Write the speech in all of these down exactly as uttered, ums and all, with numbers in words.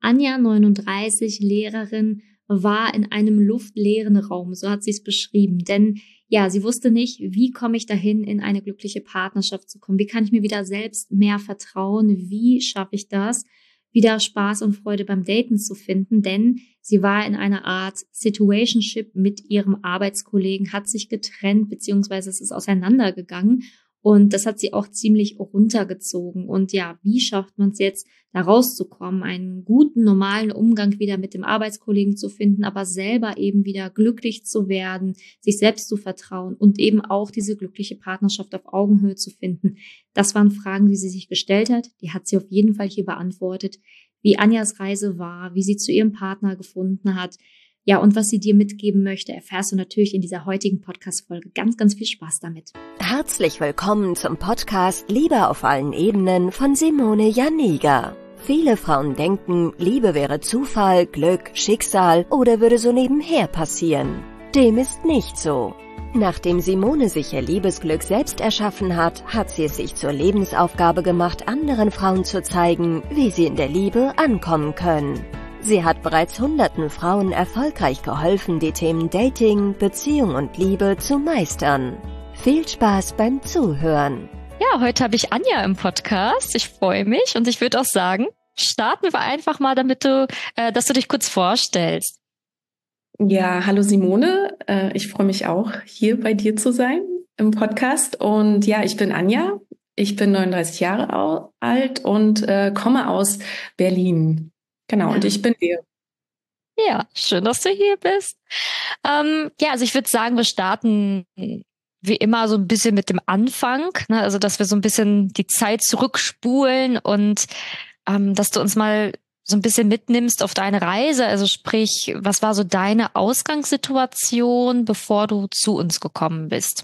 Anja, neununddreißig, Lehrerin, war in einem luftleeren Raum, so hat sie es beschrieben. Denn ja, sie wusste nicht, wie komme ich dahin, in eine glückliche Partnerschaft zu kommen? Wie kann ich mir wieder selbst mehr vertrauen? Wie schaffe ich das, wieder Spaß und Freude beim Daten zu finden? Denn sie war in einer Art Situationship mit ihrem Arbeitskollegen, hat sich getrennt, beziehungsweise es ist auseinandergegangen. Und das hat sie auch ziemlich runtergezogen. Und ja, wie schafft man es jetzt, da rauszukommen, einen guten, normalen Umgang wieder mit dem Arbeitskollegen zu finden, aber selber eben wieder glücklich zu werden, sich selbst zu vertrauen und eben auch diese glückliche Partnerschaft auf Augenhöhe zu finden? Das waren Fragen, die sie sich gestellt hat. Die hat sie auf jeden Fall hier beantwortet. Wie Anjas Reise war, wie sie zu ihrem Partner gefunden hat. Ja, und was sie dir mitgeben möchte, erfährst du natürlich in dieser heutigen Podcast-Folge. Ganz, ganz viel Spaß damit. Herzlich willkommen zum Podcast Liebe auf allen Ebenen von Simone Janiga. Viele Frauen denken, Liebe wäre Zufall, Glück, Schicksal oder würde so nebenher passieren. Dem ist nicht so. Nachdem Simone sich ihr Liebesglück selbst erschaffen hat, hat sie es sich zur Lebensaufgabe gemacht, anderen Frauen zu zeigen, wie sie in der Liebe ankommen können. Sie hat bereits hunderten Frauen erfolgreich geholfen, die Themen Dating, Beziehung und Liebe zu meistern. Viel Spaß beim Zuhören. Ja, heute habe ich Anja im Podcast. Ich freue mich und ich würde auch sagen, starten wir einfach mal, damit du, äh, dass du dich kurz vorstellst. Ja, hallo Simone. Äh, ich freue mich auch, hier bei dir zu sein im Podcast. Und ja, ich bin Anja. Ich bin neununddreißig Jahre alt und äh, komme aus Berlin. Genau, und ich bin hier. Ja, schön, dass du hier bist. Ähm, ja, also ich würde sagen, wir starten wie immer so ein bisschen mit dem Anfang, ne? Also dass wir so ein bisschen die Zeit zurückspulen und ähm, dass du uns mal so ein bisschen mitnimmst auf deine Reise. Also sprich, was war so deine Ausgangssituation, bevor du zu uns gekommen bist?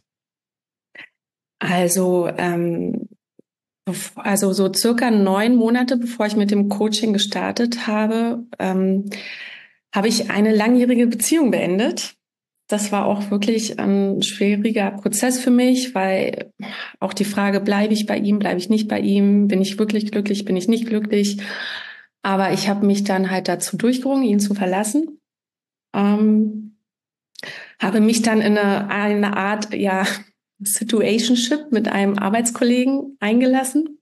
Also, ähm, also so circa neun Monate, bevor ich mit dem Coaching gestartet habe, ähm, habe ich eine langjährige Beziehung beendet. Das war auch wirklich ein schwieriger Prozess für mich, weil auch die Frage, bleibe ich bei ihm, bleibe ich nicht bei ihm, bin ich wirklich glücklich, bin ich nicht glücklich. Aber ich habe mich dann halt dazu durchgerungen, ihn zu verlassen. Ähm, habe mich dann in eine, eine Art, ja, Situationship mit einem Arbeitskollegen eingelassen.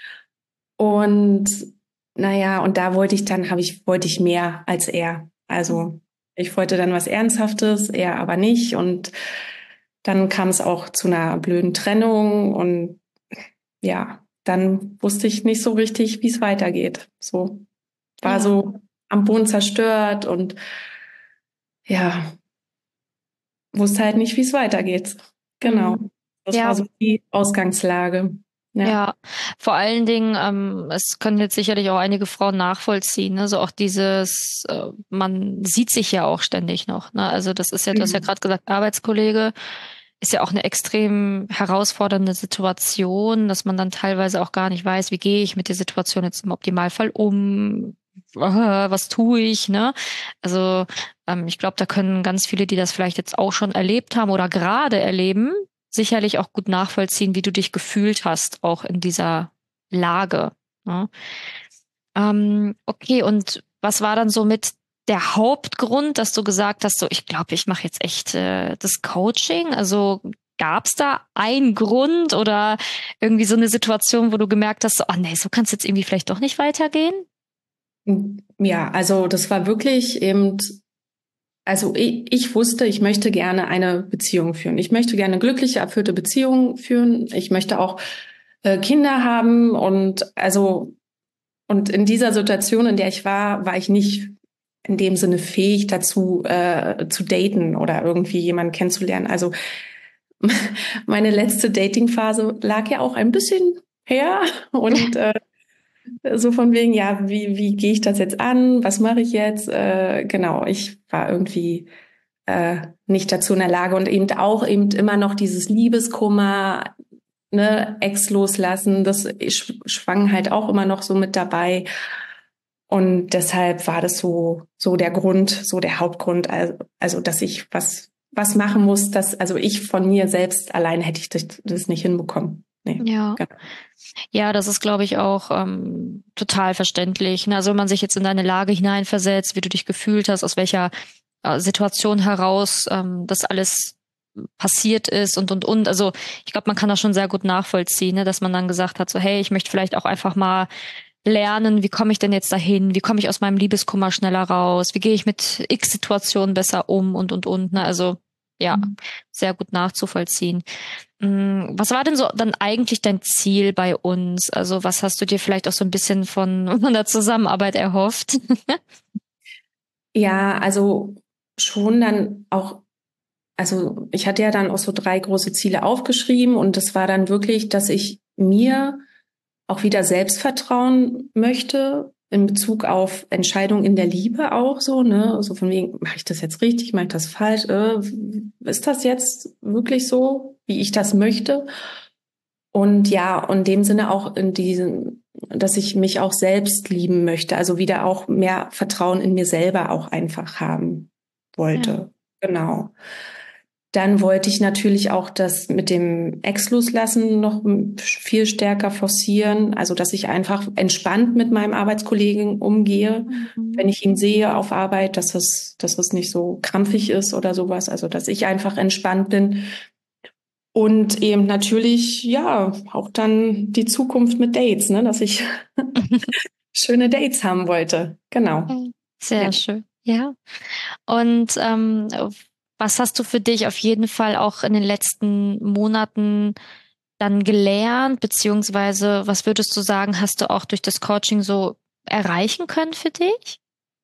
Und naja, und da wollte ich dann, habe ich, wollte ich mehr als er. Also ich wollte dann was Ernsthaftes, er aber nicht. Und dann kam es auch zu einer blöden Trennung. Und ja, dann wusste ich nicht so richtig, wie es weitergeht. So war ja. So am Boden zerstört und ja, wusste halt nicht, wie es weitergeht. Genau. Das ja. war so die Ausgangslage. Ja. ja, vor allen Dingen, ähm, es können jetzt sicherlich auch einige Frauen nachvollziehen, ne? So auch dieses, äh, man sieht sich ja auch ständig noch, ne? Also das ist ja, du hast ja gerade gesagt, Arbeitskollege, ist ja auch eine extrem herausfordernde Situation, dass man dann teilweise auch gar nicht weiß, wie gehe ich mit der Situation jetzt im Optimalfall um, äh, was tue ich, ne? Also ähm, ich glaube, da können ganz viele, die das vielleicht jetzt auch schon erlebt haben oder gerade erleben, sicherlich auch gut nachvollziehen, wie du dich gefühlt hast, auch in dieser Lage. Ne? Ähm, okay, und was war dann so mit der Hauptgrund, dass du gesagt hast, so ich glaube, ich mache jetzt echt äh, das Coaching? Also gab es da einen Grund oder irgendwie so eine Situation, wo du gemerkt hast, so, oh nee, so kann es jetzt irgendwie vielleicht doch nicht weitergehen? Ja, also das war wirklich eben Also ich, ich wusste, ich möchte gerne eine Beziehung führen. Ich möchte gerne glückliche, erfüllte Beziehungen führen. Ich möchte auch äh, Kinder haben und also und in dieser Situation, in der ich war, war ich nicht in dem Sinne fähig dazu äh, zu daten oder irgendwie jemanden kennenzulernen. Also meine letzte Datingphase lag ja auch ein bisschen her und äh, so von wegen, ja, wie wie gehe ich das jetzt an? Was mache ich jetzt? Äh, genau, ich war irgendwie äh, nicht dazu in der Lage und eben auch eben immer noch dieses Liebeskummer, ne, Ex loslassen, das sch- schwang halt auch immer noch so mit dabei. Und deshalb war das so so der Grund, so der Hauptgrund, also, also dass ich was was machen muss, dass also ich von mir selbst allein hätte ich das, das nicht hinbekommen. nee. Ja. Genau. Ja, das ist, glaube ich, auch ähm, total verständlich. Ne? Also wenn man sich jetzt in deine Lage hineinversetzt, wie du dich gefühlt hast, aus welcher äh, Situation heraus ähm, das alles passiert ist und, und, und. Also ich glaube, man kann das schon sehr gut nachvollziehen, ne? Dass man dann gesagt hat, so hey, ich möchte vielleicht auch einfach mal lernen, wie komme ich denn jetzt dahin? Wie komme ich aus meinem Liebeskummer schneller raus? Wie gehe ich mit X-Situationen besser um und, und, und. Ne? Also ja, Mhm. sehr gut nachzuvollziehen. Was war denn so dann eigentlich dein Ziel bei uns? Also was hast du dir vielleicht auch so ein bisschen von, von der Zusammenarbeit erhofft? Ja, also schon dann auch, also ich hatte ja dann auch so drei große Ziele aufgeschrieben und das war dann wirklich, dass ich mir auch wieder Selbstvertrauen möchte in Bezug auf Entscheidungen in der Liebe auch so, ne? So von wegen, mache ich das jetzt richtig, mache ich das falsch? Äh, ist das jetzt wirklich so, wie ich das möchte? Und ja, und in dem Sinne auch in diesem, dass ich mich auch selbst lieben möchte, also wieder auch mehr Vertrauen in mir selber auch einfach haben wollte. Ja. Genau. Dann wollte ich natürlich auch das mit dem Ex loslassen noch viel stärker forcieren, also dass ich einfach entspannt mit meinem Arbeitskollegen umgehe, mhm. wenn ich ihn sehe auf Arbeit, dass es, dass es nicht so krampfig ist oder sowas, also dass ich einfach entspannt bin. Und eben natürlich, ja, auch dann die Zukunft mit Dates, ne, dass ich schöne Dates haben wollte. Genau. Sehr ja. schön. Ja. Und ähm, was hast du für dich auf jeden Fall auch in den letzten Monaten dann gelernt, beziehungsweise was würdest du sagen, hast du auch durch das Coaching so erreichen können für dich?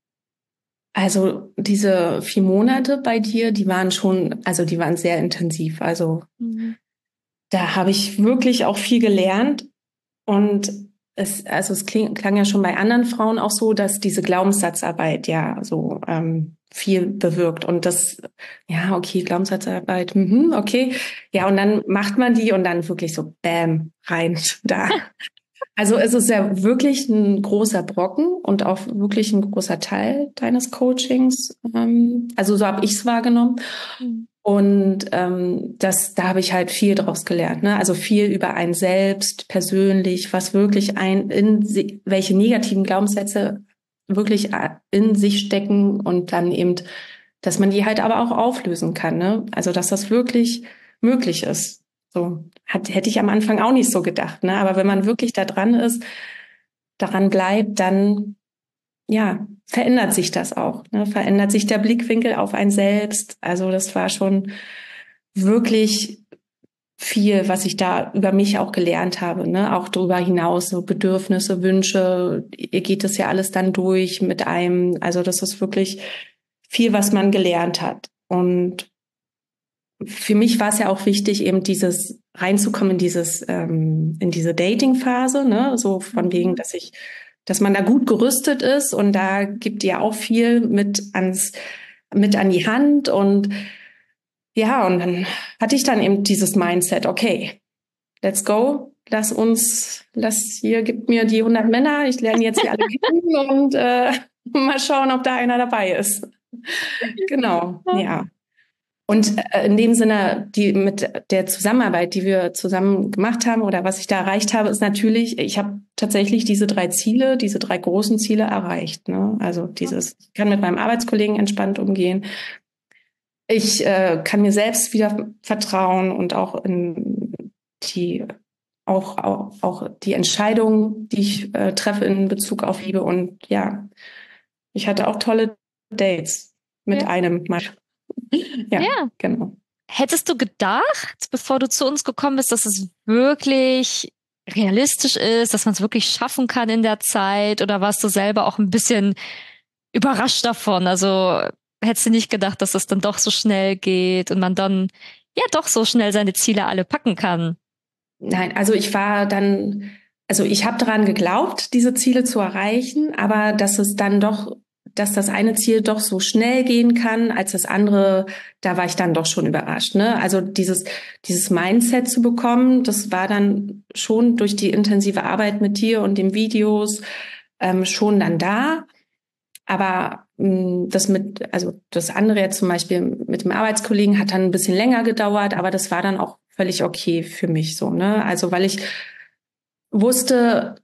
Also diese vier Monate bei dir, die waren schon, also die waren sehr intensiv. Also mhm. da habe ich wirklich auch viel gelernt. Und es, also es kling, klang ja schon bei anderen Frauen auch so, dass diese Glaubenssatzarbeit ja so ähm, viel bewirkt. Und das, ja, okay, Glaubenssatzarbeit, mhm, okay. Ja, und dann macht man die und dann wirklich so bam, rein da. Also es ist ja wirklich ein großer Brocken und auch wirklich ein großer Teil deines Coachings. Ähm, also so habe ich es wahrgenommen. Mhm. Und ähm, das, da habe ich halt viel draus gelernt. Ne? Also viel über einen selbst, persönlich, was wirklich ein in welche negativen Glaubenssätze wirklich in sich stecken und dann eben, dass man die halt aber auch auflösen kann. Ne? Also dass das wirklich möglich ist. So hat, hätte ich am Anfang auch nicht so gedacht, ne? Aber wenn man wirklich da dran ist, daran bleibt, dann ja, verändert sich das auch. Ne? Verändert sich der Blickwinkel auf ein selbst. Also das war schon wirklich viel, was ich da über mich auch gelernt habe. Ne? Auch darüber hinaus, so Bedürfnisse, Wünsche, ihr geht das ja alles dann durch mit einem. Also das ist wirklich viel, was man gelernt hat. Und für mich war es ja auch wichtig, eben dieses reinzukommen in dieses, ähm, in diese Dating-Phase, ne, so von wegen, dass ich, dass man da gut gerüstet ist und da gibt ihr auch viel mit ans, mit an die Hand und ja, und dann hatte ich dann eben dieses Mindset, okay, let's go, lass uns, lass hier, gib mir die hundert Männer, ich lerne jetzt hier alle kennen und äh, mal schauen, ob da einer dabei ist. Genau, ja. Und in dem Sinne, die mit der Zusammenarbeit, die wir zusammen gemacht haben oder was ich da erreicht habe, ist natürlich, ich habe tatsächlich diese drei Ziele, diese drei großen Ziele erreicht. Ne? Also dieses, ich kann mit meinem Arbeitskollegen entspannt umgehen. Ich äh, kann mir selbst wieder vertrauen und auch in die auch auch, auch die Entscheidungen, die ich äh, treffe in Bezug auf Liebe. Und ja, ich hatte auch tolle Dates mit ja. einem Mann. Ja, ja, genau. Hättest du gedacht, bevor du zu uns gekommen bist, dass es wirklich realistisch ist, dass man es wirklich schaffen kann in der Zeit? Oder warst du selber auch ein bisschen überrascht davon? Also hättest du nicht gedacht, dass es dann doch so schnell geht und man dann ja doch so schnell seine Ziele alle packen kann? Nein, also ich war dann, also ich habe daran geglaubt, diese Ziele zu erreichen, aber dass es dann doch dass das eine Ziel doch so schnell gehen kann, als das andere, da war ich dann doch schon überrascht. Ne? Also dieses, dieses Mindset zu bekommen, das war dann schon durch die intensive Arbeit mit dir und den Videos ähm, schon dann da. Aber mh, das mit, also das andere jetzt zum Beispiel mit dem Arbeitskollegen hat dann ein bisschen länger gedauert, aber das war dann auch völlig okay für mich so, ne? Also weil ich wusste,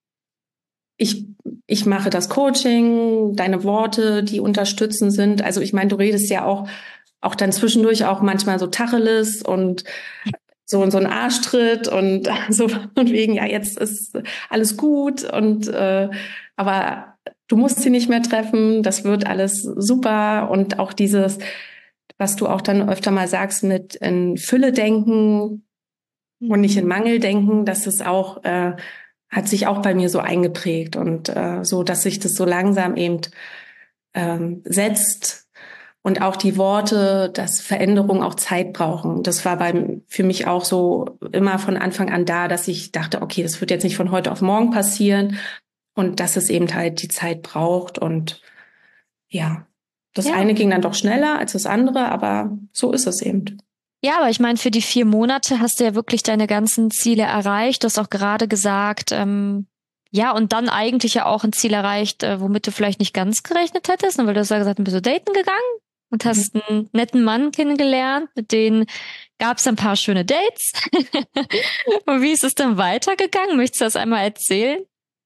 ich ich mache das Coaching, deine Worte, die unterstützend sind. Also ich meine, du redest ja auch auch dann zwischendurch auch manchmal so Tacheles und so so ein Arschtritt und so von wegen, ja, jetzt ist alles gut und äh, aber du musst sie nicht mehr treffen, das wird alles super und auch dieses, was du auch dann öfter mal sagst, mit in Fülle denken und nicht in Mangel denken, das ist auch äh, hat sich auch bei mir so eingeprägt und äh, so, dass sich das so langsam eben ähm, setzt und auch die Worte, dass Veränderungen auch Zeit brauchen. Das war beim für mich auch so immer von Anfang an da, dass ich dachte, okay, das wird jetzt nicht von heute auf morgen passieren und dass es eben halt die Zeit braucht und ja, das Ja. eine ging dann doch schneller als das andere, aber so ist es eben. Ja, aber ich meine, für die vier Monate hast du ja wirklich deine ganzen Ziele erreicht. Du hast auch gerade gesagt, ähm, ja, und dann eigentlich ja auch ein Ziel erreicht, äh, womit du vielleicht nicht ganz gerechnet hättest, ne? Weil du hast ja gesagt, du bist so daten gegangen und hast einen netten Mann kennengelernt, mit denen gab es ein paar schöne Dates. Und wie ist es dann weitergegangen? Möchtest du das einmal erzählen?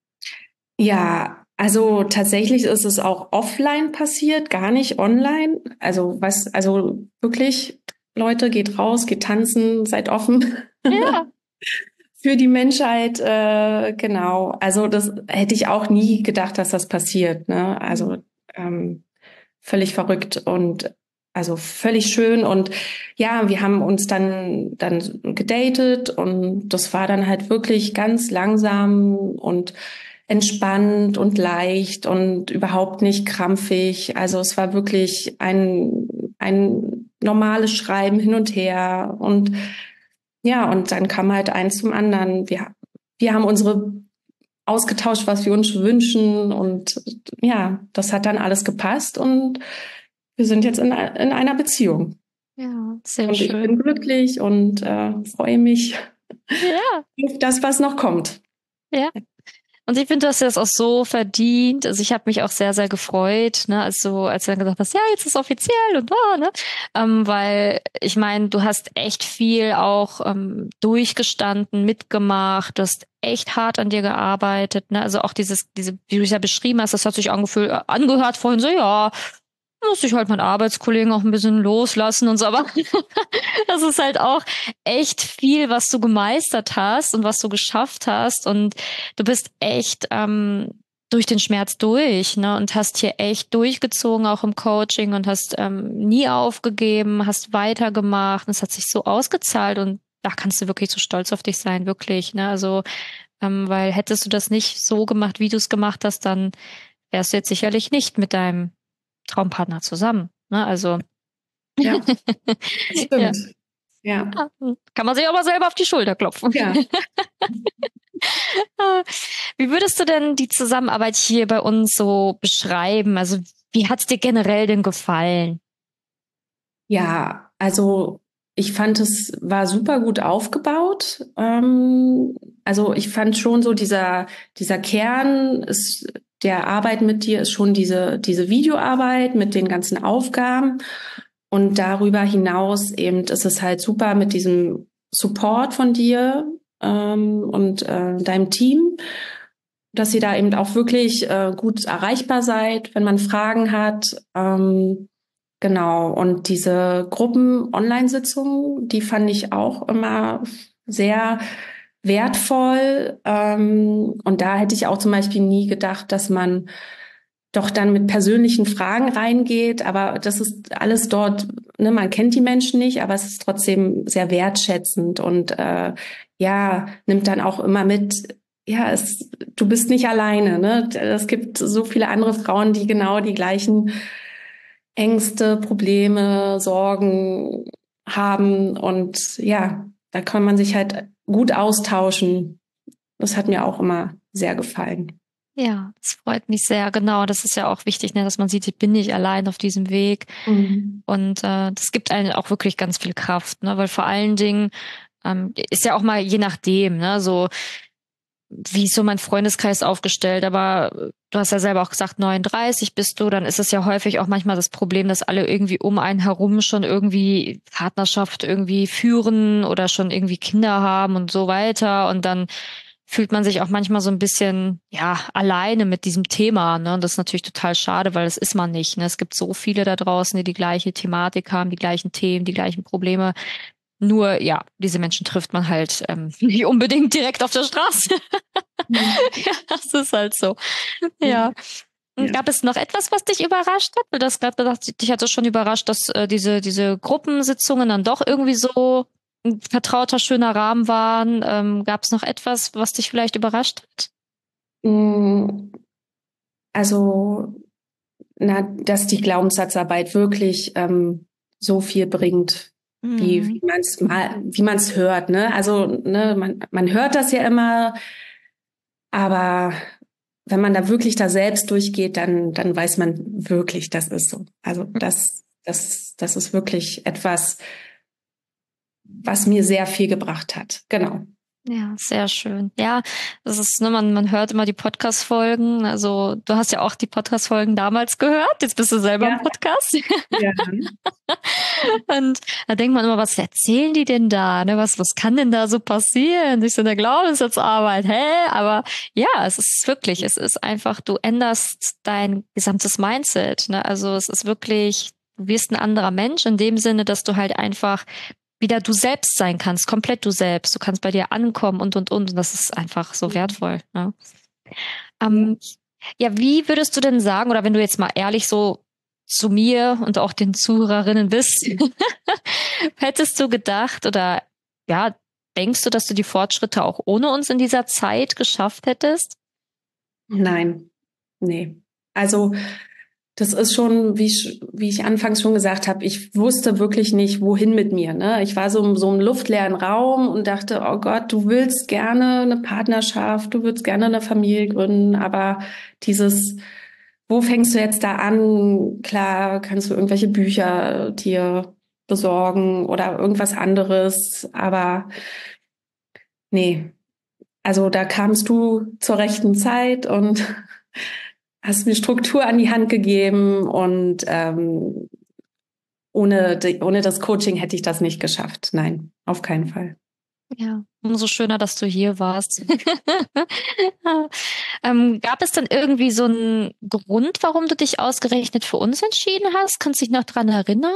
Ja, also tatsächlich ist es auch offline passiert, gar nicht online. Also was, also wirklich, Leute, geht raus, geht tanzen, seid offen. Ja. Für die Menschheit, äh, genau. Also das hätte ich auch nie gedacht, dass das passiert. Ne? Also ähm, völlig verrückt und also völlig schön. Und ja, wir haben uns dann dann gedatet und das war dann halt wirklich ganz langsam und entspannt und leicht und überhaupt nicht krampfig. Also es war wirklich ein ein normales Schreiben hin und her und ja, und dann kam halt eins zum anderen. Wir, wir haben unsere ausgetauscht, was wir uns wünschen. Und ja, das hat dann alles gepasst. Und wir sind jetzt in, in einer Beziehung. Ja, sehr und schön. Ich bin glücklich und äh, freue mich Ja. auf das, was noch kommt. Ja. Und ich finde, du hast das auch so verdient. Also ich habe mich auch sehr, sehr gefreut, ne, also als du dann gesagt hast, ja, jetzt ist es offiziell und wow, ne? Ähm, weil ich meine, du hast echt viel auch ähm, durchgestanden, mitgemacht, du hast echt hart an dir gearbeitet, ne? Also auch dieses, diese, wie du es ja beschrieben hast, das hat sich angefühlt, äh, angehört vorhin so, ja, muss ich halt meinen Arbeitskollegen auch ein bisschen loslassen und so, aber das ist halt auch echt viel, was du gemeistert hast und was du geschafft hast und du bist echt ähm, durch den Schmerz durch, ne, und hast hier echt durchgezogen, auch im Coaching und hast ähm, nie aufgegeben, hast weitergemacht und es hat sich so ausgezahlt und da kannst du wirklich so stolz auf dich sein, wirklich, ne, also ähm, weil hättest du das nicht so gemacht, wie du es gemacht hast, dann wärst du jetzt sicherlich nicht mit deinem Traumpartner zusammen, ne, also Ja, stimmt. Ja. Ja. Ja, kann man sich auch mal selber auf die Schulter klopfen. Ja. Wie würdest du denn die Zusammenarbeit hier bei uns so beschreiben? Also wie hat's dir generell denn gefallen? Ja, also ich fand, es war super gut aufgebaut. Ähm, also ich fand schon so dieser, dieser Kern ist, der Arbeit mit dir ist schon diese, diese Videoarbeit mit den ganzen Aufgaben. Und darüber hinaus eben ist es halt super mit diesem Support von dir ähm, und äh, deinem Team, dass ihr da eben auch wirklich äh, gut erreichbar seid, wenn man Fragen hat. Ähm, genau. Und diese Gruppen-Online-Sitzungen, die fand ich auch immer sehr wertvoll. Ähm, und da hätte ich auch zum Beispiel nie gedacht, dass man doch dann mit persönlichen Fragen reingeht, aber das ist alles dort, ne, man kennt die Menschen nicht, aber es ist trotzdem sehr wertschätzend und äh, ja, nimmt dann auch immer mit, ja, es, du bist nicht alleine, ne? Es gibt so viele andere Frauen, die genau die gleichen Ängste, Probleme, Sorgen haben und ja, da kann man sich halt gut austauschen. Das hat mir auch immer sehr gefallen. Ja, das freut mich sehr, genau. Das ist ja auch wichtig, ne, dass man sieht, ich bin nicht allein auf diesem Weg. Mhm. Und äh, das gibt einem auch wirklich ganz viel Kraft, ne? Weil vor allen Dingen ähm, ist ja auch mal je nachdem, ne, so wie ist so mein Freundeskreis aufgestellt? Aber du hast ja selber auch gesagt, neununddreißig bist du, dann ist es ja häufig auch manchmal das Problem, dass alle irgendwie um einen herum schon irgendwie Partnerschaft irgendwie führen oder schon irgendwie Kinder haben und so weiter. Und dann fühlt man sich auch manchmal so ein bisschen, ja, alleine mit diesem Thema, ne? Und das ist natürlich total schade, weil das ist man nicht, ne? Es gibt so viele da draußen, die die gleiche Thematik haben, die gleichen Themen, die gleichen Probleme. Nur, ja, diese Menschen trifft man halt ähm, nicht unbedingt direkt auf der Straße. Mhm. Ja, das ist halt so. Ja. Und Ja. gab es noch etwas, was dich überrascht hat? Du hast gerade gesagt, dich hat es schon überrascht, dass äh, diese, diese Gruppensitzungen dann doch irgendwie so ein vertrauter, schöner Rahmen waren. Ähm, gab es noch etwas, was dich vielleicht überrascht hat? Mm, Also, na, dass die Glaubenssatzarbeit wirklich ähm, so viel bringt, wie, Mhm. wie man es mal, wie man es hört, ne? Also, ne, man, man hört das ja immer, aber wenn man da wirklich da selbst durchgeht, dann, dann weiß man wirklich, das ist so. Also, das, das, das ist wirklich etwas, was mir sehr viel gebracht hat. Genau. Ja, sehr schön. Ja, das ist, ne, man, man hört immer die Podcast-Folgen. Also, du hast ja auch die Podcast-Folgen damals gehört. Jetzt bist du selber Ja. im Podcast. Ja. Und da denkt man immer, was erzählen die denn da? Ne? Was, was kann denn da so passieren? Durch so eine Glaubenssatzarbeit? Hä? Aber ja, es ist wirklich, es ist einfach, du änderst dein gesamtes Mindset. Ne? Also, es ist wirklich, du wirst ein anderer Mensch in dem Sinne, dass du halt einfach wieder du selbst sein kannst, komplett du selbst. Du kannst bei dir ankommen und, und, und. Und das ist einfach so wertvoll. Ne? Ähm, ja, wie würdest du denn sagen, oder wenn du jetzt mal ehrlich so zu mir und auch den Zuhörerinnen bist, hättest du gedacht oder ja, denkst du, dass du die Fortschritte auch ohne uns in dieser Zeit geschafft hättest? Nein, nee. Also das ist schon, wie ich, wie ich anfangs schon gesagt habe, ich wusste wirklich nicht, wohin mit mir. Ne? Ich war so in so einem luftleeren Raum und dachte, oh Gott, du willst gerne eine Partnerschaft, du würdest gerne eine Familie gründen, aber dieses, wo fängst du jetzt da an? Klar, kannst du irgendwelche Bücher dir besorgen oder irgendwas anderes, aber nee. Also da kamst du zur rechten Zeit und hast mir Struktur an die Hand gegeben und ähm, ohne, die, ohne das Coaching hätte ich das nicht geschafft. Nein, auf keinen Fall. Ja, umso schöner, dass du hier warst. ähm, gab es dann irgendwie so einen Grund, warum du dich ausgerechnet für uns entschieden hast? Kannst du dich noch dran erinnern?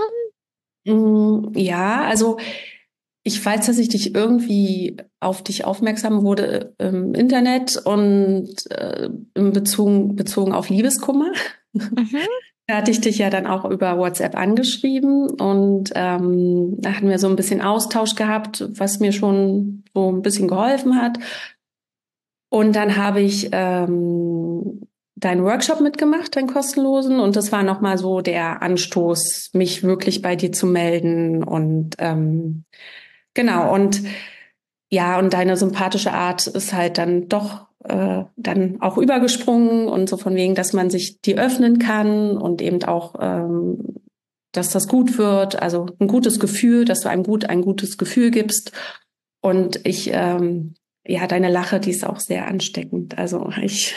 Mm, Ja, also ich weiß, dass ich dich irgendwie auf dich aufmerksam wurde im Internet und äh, in Bezug, bezogen auf Liebeskummer. Mhm. Da hatte ich dich ja dann auch über WhatsApp angeschrieben und ähm, da hatten wir so ein bisschen Austausch gehabt, was mir schon so ein bisschen geholfen hat. Und dann habe ich ähm, deinen Workshop mitgemacht, deinen kostenlosen. Und das war nochmal so der Anstoß, mich wirklich bei dir zu melden. Und ähm, genau, und ja, und deine sympathische Art ist halt dann doch äh, dann auch übergesprungen und so von wegen, dass man sich die öffnen kann und eben auch, ähm, dass das gut wird, also ein gutes Gefühl, dass du einem gut ein gutes Gefühl gibst. Und ich, ähm, ja, deine Lache, die ist auch sehr ansteckend. Also ich,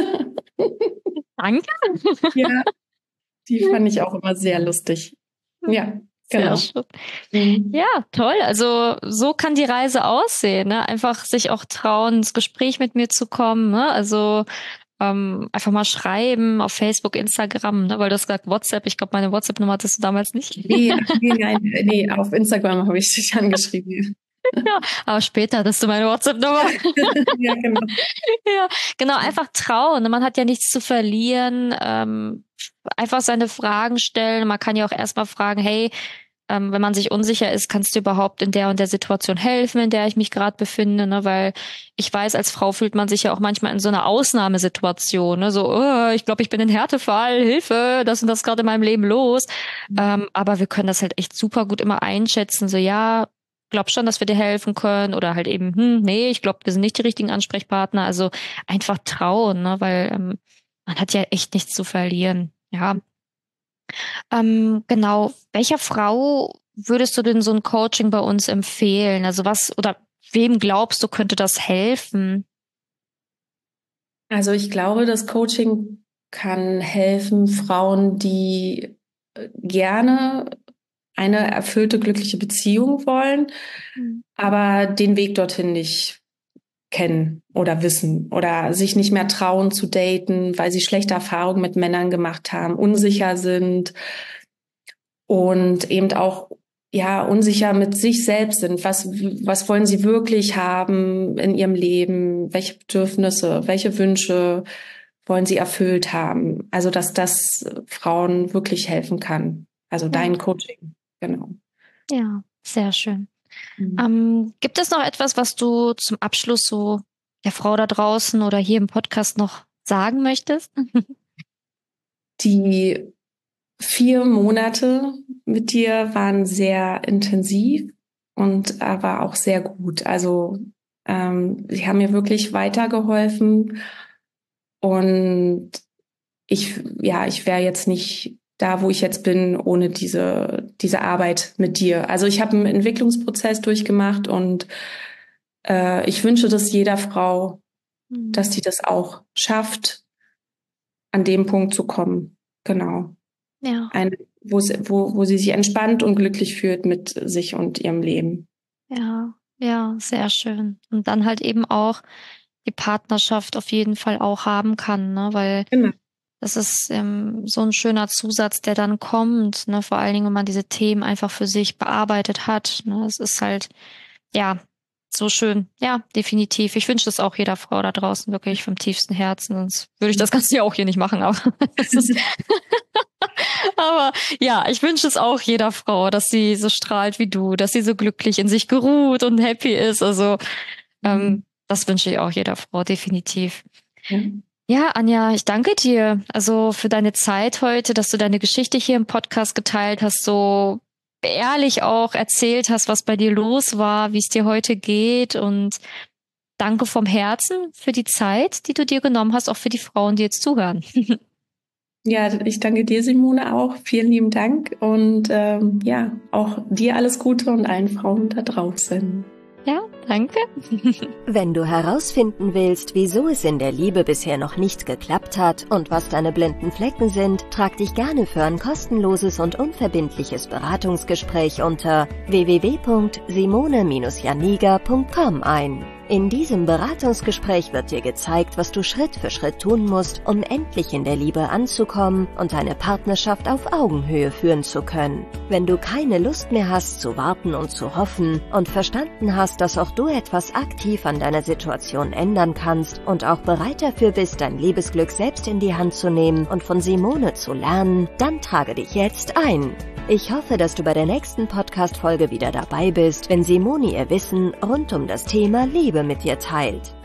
Danke. ja, die fand ich auch immer sehr lustig. Ja, genau. Sehr schön. Ja, toll. Also so kann die Reise aussehen. Ne? Einfach sich auch trauen, ins Gespräch mit mir zu kommen. Ne? Also ähm, einfach mal schreiben auf Facebook, Instagram, ne? Weil du hast gesagt WhatsApp. Ich glaube, meine WhatsApp-Nummer hattest du damals nicht. Nee, nee, nein, nee, auf Instagram habe ich dich angeschrieben. Ja, aber später hattest du meine WhatsApp-Nummer. Ja, genau. Ja, genau, einfach trauen. Man hat ja nichts zu verlieren. Ähm, einfach seine Fragen stellen. Man kann ja auch erstmal fragen, hey, ähm, wenn man sich unsicher ist, kannst du überhaupt in der und der Situation helfen, in der ich mich gerade befinde, ne? Weil ich weiß, als Frau fühlt man sich ja auch manchmal in so einer Ausnahmesituation, ne? So, oh, ich glaube, ich bin in Härtefall, Hilfe, das und das gerade in meinem Leben los. Mhm. Ähm, aber wir können das halt echt super gut immer einschätzen, so, ja, glaub schon, dass wir dir helfen können oder halt eben, hm, nee, ich glaube, wir sind nicht die richtigen Ansprechpartner. Also einfach trauen, ne? Weil ähm, man hat ja echt nichts zu verlieren. Ja. Ähm, genau. Welcher Frau würdest du denn so ein Coaching bei uns empfehlen? Also was oder wem glaubst du, könnte das helfen? Also ich glaube, das Coaching kann helfen, Frauen, die gerne eine erfüllte, glückliche Beziehung wollen, mhm. aber den Weg dorthin nicht kennen oder wissen oder sich nicht mehr trauen zu daten, weil sie schlechte Erfahrungen mit Männern gemacht haben, unsicher sind und eben auch ja unsicher mit sich selbst sind. Was, was wollen sie wirklich haben in ihrem Leben? Welche Bedürfnisse, welche Wünsche wollen sie erfüllt haben? Also, dass das Frauen wirklich helfen kann. Also ja. Dein Coaching, genau. Ja, sehr schön. Mhm. Ähm, gibt es noch etwas, was du zum Abschluss so der Frau da draußen oder hier im Podcast noch sagen möchtest? Die vier Monate mit dir waren sehr intensiv und aber auch sehr gut. Also ähm, sie haben mir wirklich weitergeholfen und ich, ja, ich wäre jetzt nicht da, wo ich jetzt bin, ohne diese diese Arbeit mit dir. Also ich habe einen Entwicklungsprozess durchgemacht und äh, ich wünsche das jeder Frau, mhm. dass die das auch schafft, an dem Punkt zu kommen. Genau. Ja. Ein, wo, sie, wo, wo sie sich entspannt und glücklich fühlt mit sich und ihrem Leben. Ja, ja, sehr schön. Und dann halt eben auch die Partnerschaft auf jeden Fall auch haben kann, ne? Weil genau. Das ist ähm, so ein schöner Zusatz, der dann kommt, ne? Vor allen Dingen, wenn man diese Themen einfach für sich bearbeitet hat. Ne? Es ist halt, ja, so schön. Ja, definitiv. Ich wünsche das auch jeder Frau da draußen wirklich vom tiefsten Herzen. Sonst würde ich das Ganze ja auch hier nicht machen. Aber, es ist aber ja, ich wünsche es auch jeder Frau, dass sie so strahlt wie du, dass sie so glücklich in sich geruht und happy ist. Also ähm, mhm. das wünsche ich auch jeder Frau, definitiv. Ja. Ja, Anja, ich danke dir also für deine Zeit heute, dass du deine Geschichte hier im Podcast geteilt hast, so ehrlich auch erzählt hast, was bei dir los war, wie es dir heute geht und danke vom Herzen für die Zeit, die du dir genommen hast, auch für die Frauen, die jetzt zuhören. Ja, ich danke dir, Simone, auch. Vielen lieben Dank und ähm, ja, auch dir alles Gute und allen Frauen da draußen. Ja, danke. Wenn du herausfinden willst, wieso es in der Liebe bisher noch nicht geklappt hat und was deine blinden Flecken sind, trag dich gerne für ein kostenloses und unverbindliches Beratungsgespräch unter w w w punkt simone Bindestrich janiga punkt com ein. In diesem Beratungsgespräch wird dir gezeigt, was du Schritt für Schritt tun musst, um endlich in der Liebe anzukommen und deine Partnerschaft auf Augenhöhe führen zu können. Wenn du keine Lust mehr hast zu warten und zu hoffen und verstanden hast, dass auch du etwas aktiv an deiner Situation ändern kannst und auch bereit dafür bist, dein Liebesglück selbst in die Hand zu nehmen und von Simone zu lernen, dann trage dich jetzt ein. Ich hoffe, dass du bei der nächsten Podcast-Folge wieder dabei bist, wenn Simone ihr Wissen rund um das Thema Liebe mit dir teilt.